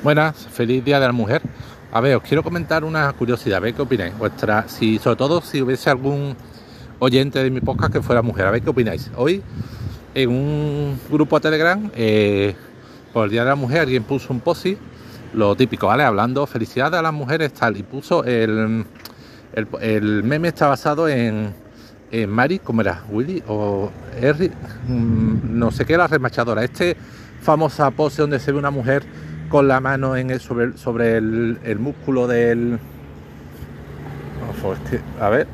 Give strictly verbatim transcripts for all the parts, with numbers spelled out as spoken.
Buenas, feliz Día de la Mujer. A ver, os quiero comentar una curiosidad, a ver qué opináis. Vuestra, si, sobre todo si hubiese algún oyente de mi podcast que fuera mujer, a ver qué opináis. Hoy, en un grupo de Telegram, eh, por el Día de la Mujer, alguien puso un post, lo típico, ¿vale? Hablando, felicidades a las mujeres, tal, y puso el, el, el meme está basado en, en Mary, ¿cómo era? Willy o Harry, no sé qué, la remachadora. Este famosa pose donde se ve una mujer con la mano en el, sobre, el, sobre el, el músculo del... A ver.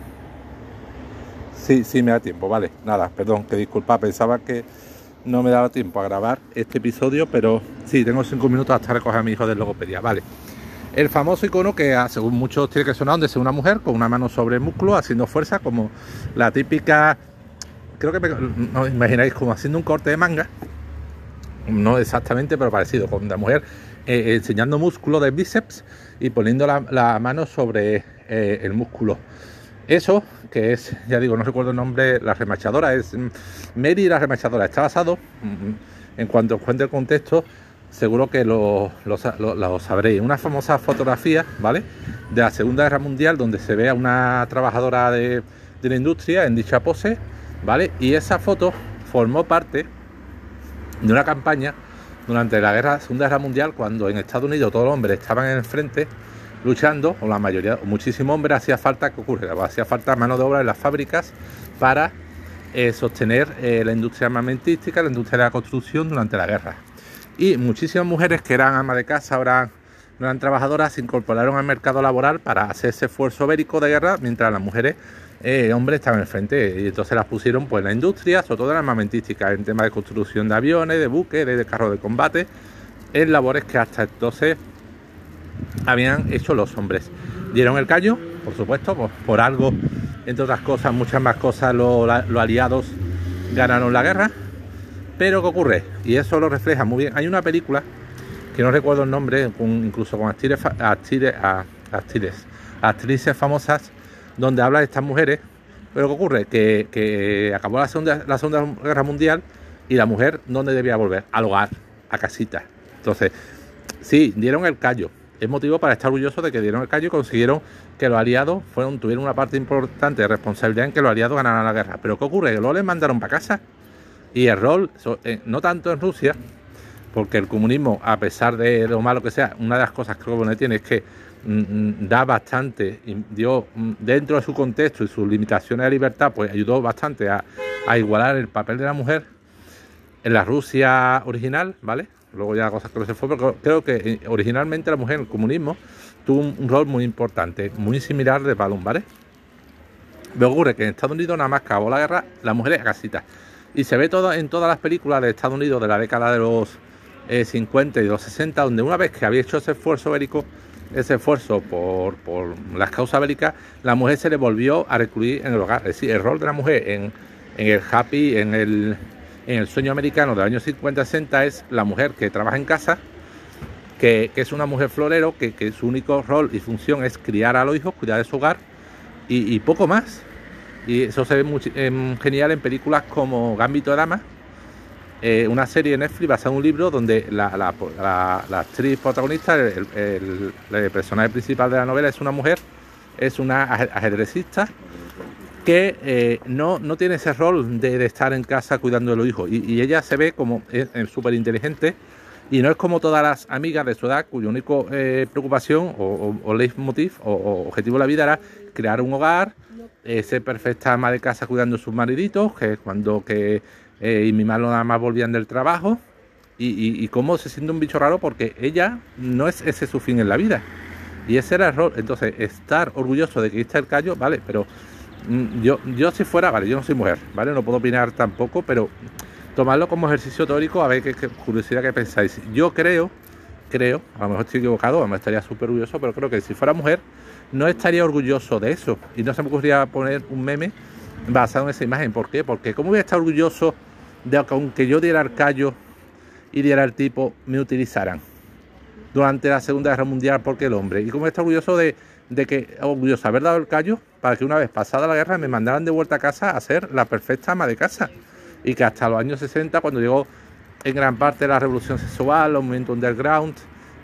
Sí, sí me da tiempo, vale. Nada, perdón, que disculpa, pensaba que no me daba tiempo a grabar este episodio, pero sí, tengo cinco minutos hasta recoger a mi hijo de logopedia, vale. El famoso icono que, según muchos, tiene que sonar donde se ve una mujer con una mano sobre el músculo haciendo fuerza, como la típica... Creo que me, no imagináis como haciendo un corte de manga. No exactamente, pero parecido, con la mujer eh, enseñando músculo de bíceps y poniendo la, la mano sobre eh, el músculo. Eso, que es, ya digo, no recuerdo el nombre, la remachadora, es Mary la remachadora. Está basado, en cuanto os cuente el contexto, seguro que lo, lo, lo, lo sabréis. Una famosa fotografía, ¿vale?, de la Segunda Guerra Mundial, donde se ve a una trabajadora de, de la industria en dicha pose, ¿vale? Y esa foto formó parte de una campaña durante la guerra, Segunda Guerra Mundial, cuando en Estados Unidos todos los hombres estaban en el frente luchando, o la mayoría, o muchísimos hombres, hacía falta, ¿qué ocurre? Hacía falta mano de obra en las fábricas para eh, sostener eh, la industria armamentística, la industria de la construcción durante la guerra. Y muchísimas mujeres que eran amas de casa, ahora no eran trabajadoras, se incorporaron al mercado laboral para hacer ese esfuerzo bélico de guerra, mientras las mujeres Eh, hombres estaban en el frente, y entonces las pusieron pues en la industria, sobre todo en la armamentística, en temas de construcción de aviones, de buques, de, de carros de combate, en labores que hasta entonces habían hecho los hombres. Dieron el callo, por supuesto, por, por algo, entre otras cosas, muchas más cosas, los, los aliados ganaron la guerra. Pero ¿qué ocurre? Y eso lo refleja muy bien. Hay una película, que no recuerdo el nombre, con, incluso con actrices, actrices, actrices, actrices famosas, donde habla de estas mujeres. Pero ¿qué ocurre? Que, que acabó la segunda, la segunda Guerra Mundial, y la mujer, ¿dónde debía volver? Al hogar, a casita. Entonces, sí, dieron el callo. Es motivo para estar orgulloso de que dieron el callo y consiguieron que los aliados fueron, tuvieron una parte importante de responsabilidad en que los aliados ganaran la guerra. Pero ¿qué ocurre? Que luego les mandaron para casa. Y el rol, no tanto en Rusia, porque el comunismo, a pesar de lo malo que sea, una de las cosas que creo que tiene es que da bastante, dio dentro de su contexto y sus limitaciones de libertad, pues ayudó bastante a, a igualar el papel de la mujer en la Rusia original, ¿vale? Luego ya cosas que no se fue, pero creo que originalmente la mujer en el comunismo tuvo un, un rol muy importante, muy similar de balón, ¿vale? Pero ocurre que en Estados Unidos, nada más acabó la guerra, las mujeres a casita. Y se ve todo en todas las películas de Estados Unidos de la década de los eh, cincuenta y de los sesenta, donde una vez que había hecho ese esfuerzo bélico, ese esfuerzo por, por las causas bélicas, la mujer se le volvió a recluir en el hogar. Es decir, el rol de la mujer en, en el happy, en el, en el sueño americano de los años cincuenta sesenta, es la mujer que trabaja en casa, que, que es una mujer florero, que, que su único rol y función es criar a los hijos, cuidar de su hogar y, y poco más. Y eso se ve muy, eh, genial en películas como Gambito de Dama, eh, una serie de Netflix basada en un libro donde la, la, la, la actriz protagonista, el, el, el personaje principal de la novela, es una mujer, es una ajedrecista que eh, no, no tiene ese rol de, de estar en casa cuidando de los hijos, y, y ella se ve como súper inteligente, y no es como todas las amigas de su edad cuya única eh, preocupación o, o, o leitmotiv o, o objetivo de la vida era crear un hogar, eh, ser perfecta ama de casa cuidando de sus mariditos, que cuando que eh, y mi malo nada más volvían del trabajo, y, y, y cómo se siente un bicho raro porque ella no es ese su fin en la vida, y ese era el rol. Entonces, estar orgulloso de que está el callo, vale, pero mm, yo, yo si fuera, vale, yo no soy mujer, vale, no puedo opinar tampoco, pero tomarlo como ejercicio teórico, a ver qué, qué curiosidad que pensáis. Yo creo, creo, a lo mejor estoy equivocado, a lo mejor estaría súper orgulloso, pero creo que si fuera mujer no estaría orgulloso de eso, y no se me ocurriría poner un meme basado en esa imagen. ¿Por qué? Porque ¿cómo voy a estar orgulloso de que aunque yo diera el callo y diera el tipo, me utilizaran durante la Segunda Guerra Mundial porque el hombre? ¿Y cómo voy a estar orgulloso de, de que, orgulloso de haber dado el callo para que una vez pasada la guerra me mandaran de vuelta a casa a ser la perfecta ama de casa? Y que hasta los años sesenta, cuando llegó en gran parte la revolución sexual, los movimientos underground,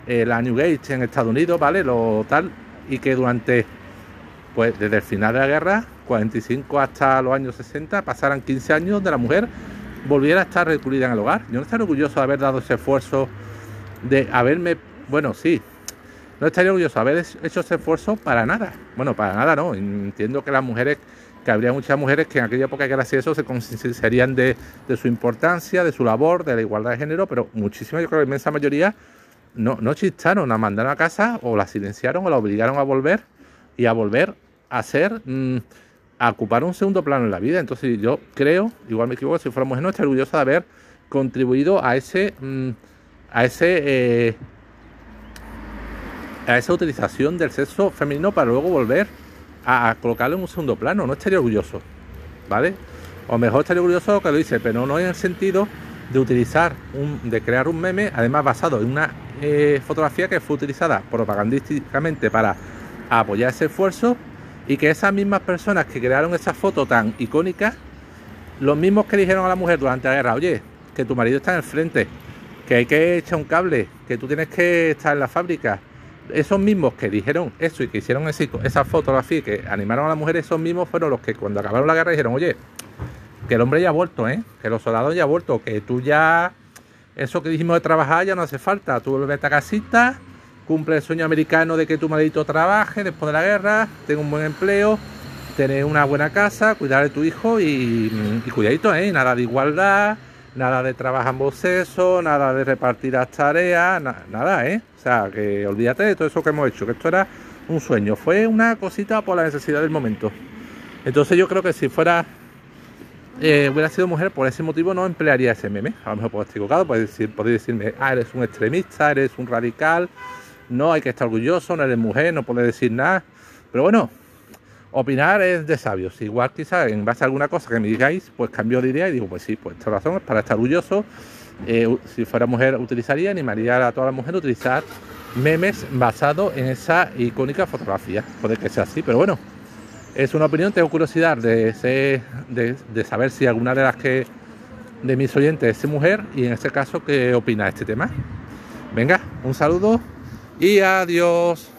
eh, la Newgate en Estados Unidos, ¿vale? Lo tal, y que durante, pues desde el final de la guerra, cuarenta y cinco hasta los años sesenta, pasaran quince años donde la mujer volviera a estar recluida en el hogar. Yo no estaría orgulloso de haber dado ese esfuerzo, de haberme, bueno, sí, no estaría orgulloso de haber hecho ese esfuerzo para nada. Bueno, para nada no, entiendo que las mujeres, que habría muchas mujeres que en aquella época, gracias a eso, se concienciarían de, de su importancia, de su labor, de la igualdad de género, pero muchísimas, yo creo que la inmensa mayoría no, no chistaron, la mandaron a casa o la silenciaron o la obligaron a volver y a volver a ser, mmm, a ocupar un segundo plano en la vida. Entonces yo creo, igual me equivoco, si fuera mujer no estaría orgullosa de haber contribuido a ese, mmm, a ese, eh, a esa utilización del sexo femenino para luego volver a, a colocarlo en un segundo plano. No estaría orgulloso, ¿vale? O mejor estaría orgulloso de lo que lo hice, pero no en el sentido de utilizar, un, de crear un meme, además basado en una eh, fotografía que fue utilizada propagandísticamente para apoyar ese esfuerzo, y que esas mismas personas que crearon esa foto tan icónica, los mismos que dijeron a la mujer durante la guerra, oye, que tu marido está en el frente, que hay que echar un cable, que tú tienes que estar en la fábrica, esos mismos que dijeron eso y que hicieron ese, esa fotografía y que animaron a las mujeres, esos mismos fueron los que cuando acabaron la guerra dijeron, oye, que el hombre ya ha vuelto, ¿eh? Que los soldados ya han vuelto, que tú ya, eso que dijimos de trabajar ya no hace falta, tú vete a casita, cumple el sueño americano de que tu marido trabaje después de la guerra, tenga un buen empleo, tener una buena casa, cuidar de tu hijo y, y cuidadito, ¿eh? Nada de igualdad, nada de trabajar ambos sexos, nada de repartir las tareas, na, nada, ¿eh? O sea, que olvídate de todo eso que hemos hecho, que esto era un sueño, fue una cosita por la necesidad del momento. Entonces yo creo que si fuera, eh, hubiera sido mujer, por ese motivo no emplearía ese meme. A lo mejor puedo estar equivocado, podéis decir, podéis decirme, ah, eres un extremista, eres un radical, no hay que estar orgulloso, no eres mujer, no puedes decir nada. Pero bueno, opinar es de sabios. Igual quizás en base a alguna cosa que me digáis, pues cambio de idea y digo, pues sí, pues esta razón es para estar orgulloso. Eh, si fuera mujer utilizaría, animaría a todas las mujeres a utilizar memes basados en esa icónica fotografía. Puede que sea así, pero bueno, es una opinión. Tengo curiosidad de, ser, de, de saber si alguna de las que de mis oyentes es mujer y en este caso qué opina de este tema. Venga, un saludo y adiós.